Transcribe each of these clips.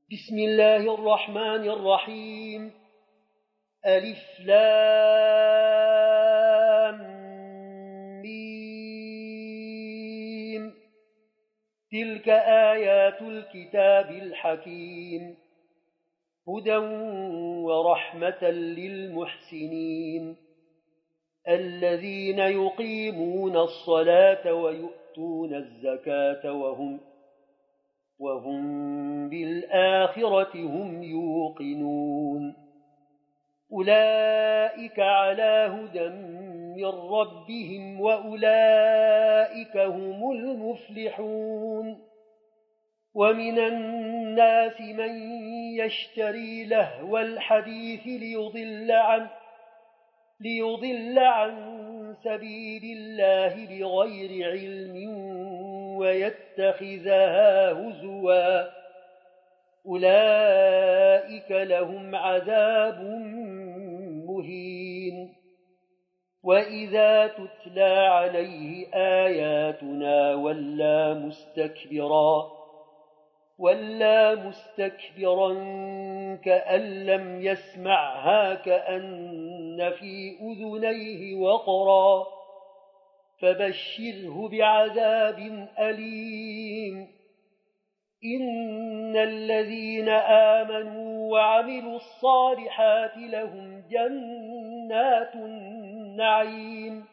بسم الله الرحمن الرحيم. ألف لام ميم. تلك آيات الكتاب الحكيم، هدى ورحمة للمحسنين الذين يقيمون الصلاة ويؤتون الزكاة وهم بالآخرة هم يوقنون. أولئك على هدى من ربهم وأولئك هم المفلحون. ومن الناس من يشتري لهو الحديث ليضل عن سبيل الله بغير علم ويتخذها هزوا، أولئك لهم عذاب مهين. وإذا تتلى عليه آياتنا ولا مستكبرا كأن لم يسمعها كأن في أذنيه وقرا، فبشره بعذاب أليم. إن الذين آمنوا وعملوا الصالحات لهم جنات النعيم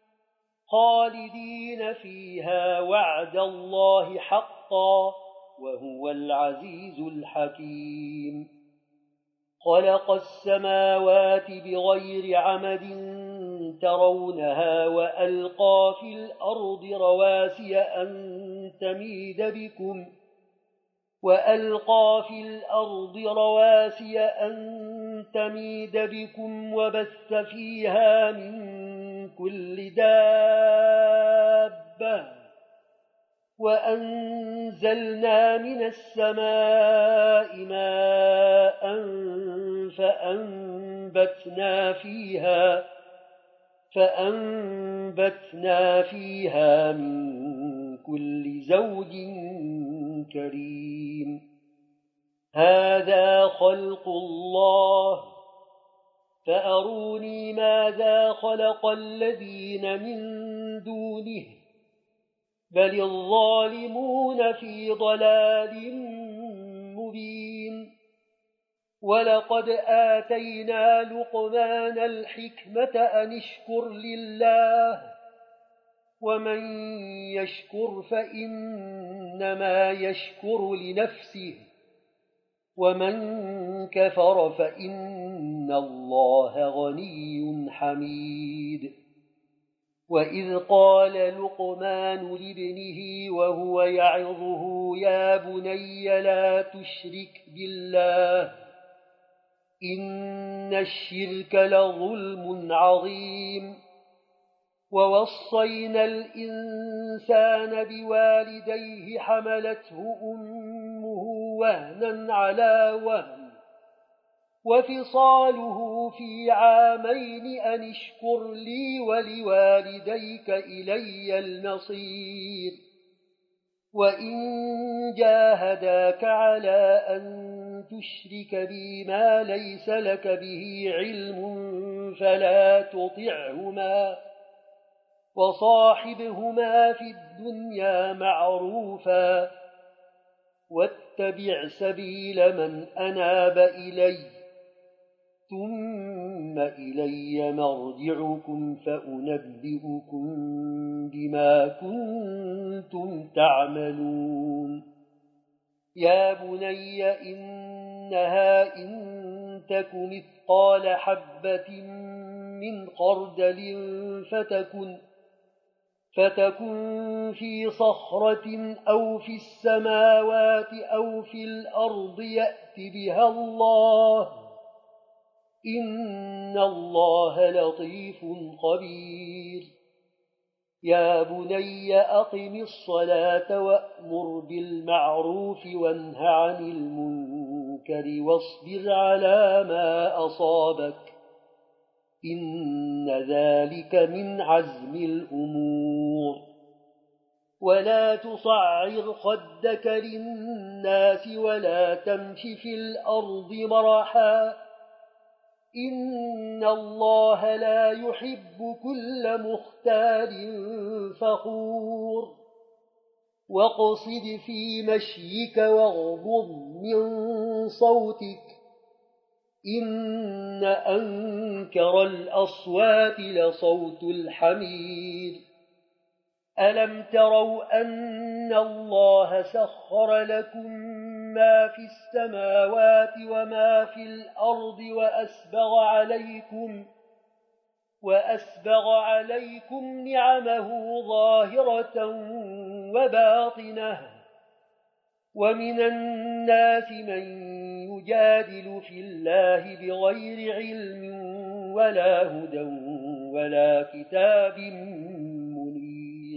خالدين فيها وعد الله حقا وهو العزيز الحكيم. خلق السماوات بغير عمد ترونها وألقى في الأرض رواسي أن تميد بكم وبث فيها من كل دابة، وأنزلنا من السماء ماء فأنبتنا فيها من كل زوج كريم. هذا خلق الله، فأروني ماذا خلق الذين من دونه، بل الظالمون في ضلال مبين. ولقد آتينا لقمان الحكمة أن اشكر لله، ومن يشكر فإنما يشكر لنفسه، ومن كفر فإن الله غني حميد. وإذ قال لقمان لابنه وهو يعظه يا بني لا تشرك بالله إن الشرك لظلم عظيم. ووصينا الإنسان بوالديه حملته أمه وهنا على وهن وفصاله في عامين أن اشكر لي ولوالديك إلي المصير. وإن جاهداك على أن تشرك بي ما ليس لك به علم فلا تطعهما، وصاحبهما في الدنيا معروفا، واتبع سبيل من أناب إلي، ثم إلي مرجعكم فأنبئكم بما كنتم تعملون. يا بني إنها إن تك مثقال حبة من خردل فتكن في صخرة أو في السماوات أو في الأرض يأت بها الله، إن الله لطيف خبير. يا بني أقم الصلاة وأمر بالمعروف وانه عن المنكر واصبر على ما أصابك، إن ذلك من عزم الأمور. ولا تصعر خدك للناس ولا تمش في الأرض مرحا إن الله لا يحب كل مختال فخور واقصد في مشيك واغضض من صوتك إن أنكر الأصوات لصوت الحمير ألم تروا أن الله سخر لكم ما في السماوات وما في الأرض وأسبغ عليكم نعمه ظاهرة وباطنة ومن الناس من يجادل في الله بغير علم ولا هدى ولا كتاب منير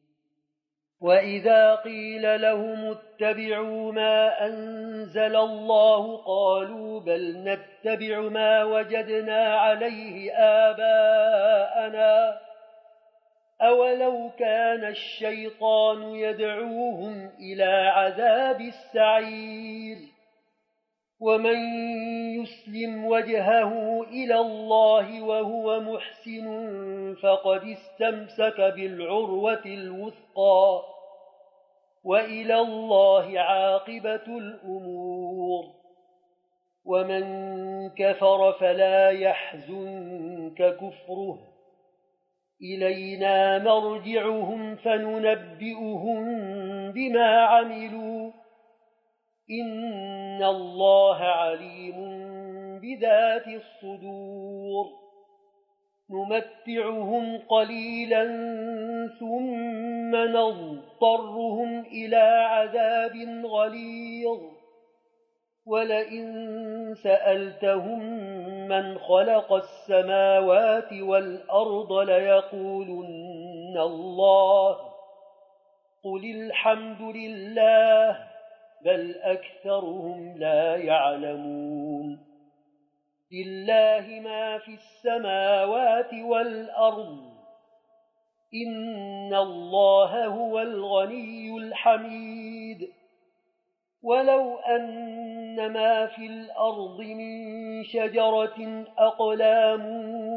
وإذا قيل لهم اتبعوا ما أنزل الله قالوا بل نتبع ما وجدنا عليه آباءنا أولو كان الشيطان يدعوهم إلى عذاب السعير ومن يسلم وجهه إلى الله وهو محسن فقد استمسك بالعروة الوثقى وإلى الله عاقبة الأمور ومن كفر فلا يحزنك كفره إلينا مرجعهم فننبئهم بما عملوا إن الله عليم بذات الصدور نمتعهم قليلا ثم نضطرهم إلى عذاب غليظ ولئن سألتهم من خلق السماوات والأرض ليقولن الله قل الحمد لله بل أكثرهم لا يعلمون لله ما في السماوات والأرض إن الله هو الغني الحميد ولو أن ما في الأرض من شجرة أقلام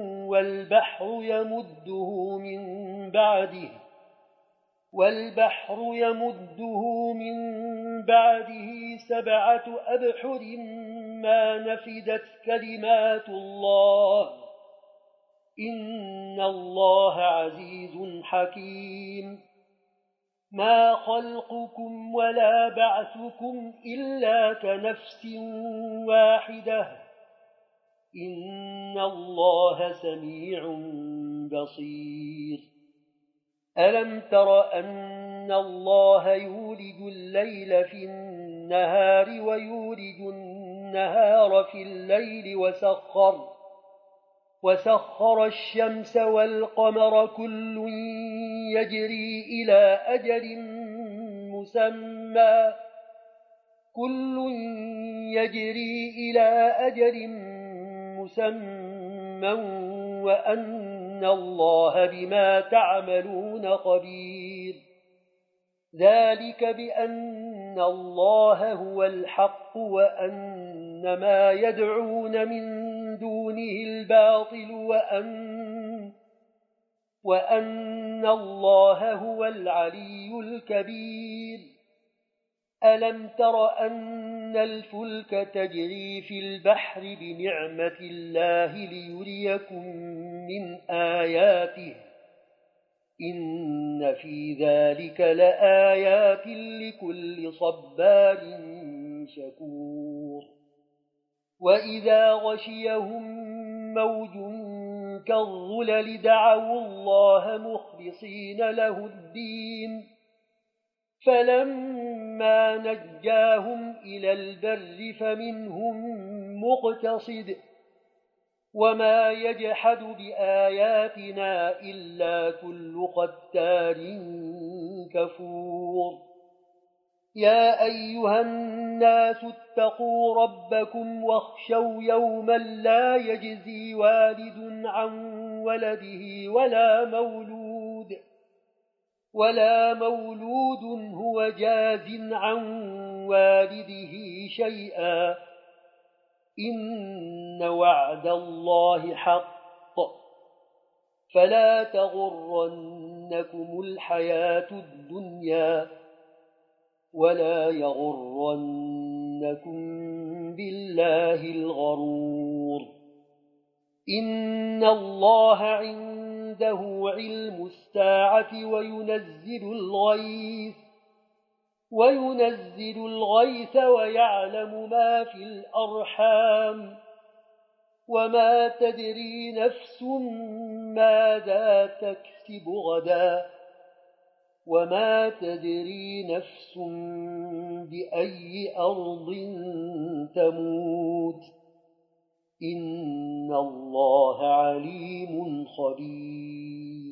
والبحر يمده من بعده 7 أبحر ما نفدت كلمات الله إن الله عزيز حكيم ما خلقكم ولا بعثكم إلا كنفس واحدة إن الله سميع بصير ألم تر أن الله يولج الليل في النهار ويولج النهار في الليل وسخر الشمس والقمر كل يجري إلى أجل مسمى وأن الله بما تعملون خبير ذلك بأن الله هو الحق وأن ما يدعون من دونه الباطل وأن الله هو العلي الكبير ألم تر أن الفلك تجري في البحر بنعمة الله ليريكم من آياته إن في ذلك لآيات لكل صبار شكور وإذا غشيهم موج كالظلل دعوا الله مخلصين له الدين فلما نجاهم إلى البر فمنهم مقتصد وما يجحد بآياتنا إلا كل ختار كفور يا أيها الناس اتقوا ربكم واخشوا يوما لا يجزي والد عن ولده ولا مولود هو جاز عن والده شيئا إن وعد الله حق فلا تغرنكم الحياة الدنيا ولا يغرنكم بالله الغرور إن الله عنده علم الساعة وينزل الغيث ويعلم ما في الأرحام وما تدري نفس ماذا تكسب غدا وما تدري نفس بأي أرض تموت إن الله عليم خبير